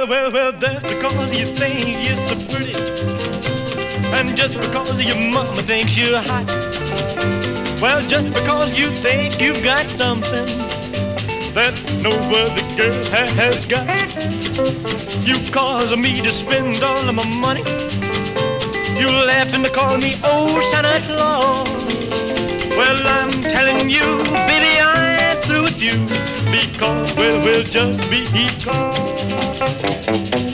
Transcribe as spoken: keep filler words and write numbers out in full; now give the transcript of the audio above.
Well, well, well, that's because you think you're so pretty, and just because your mama thinks you're hot. Well, just because you think you've got something that no other girl ha- has got, you cause me to spend all of my money. You laughed and called me old Santa Claus. Well, I'm telling you, baby, I'm through with you, because, well, we'll just be because.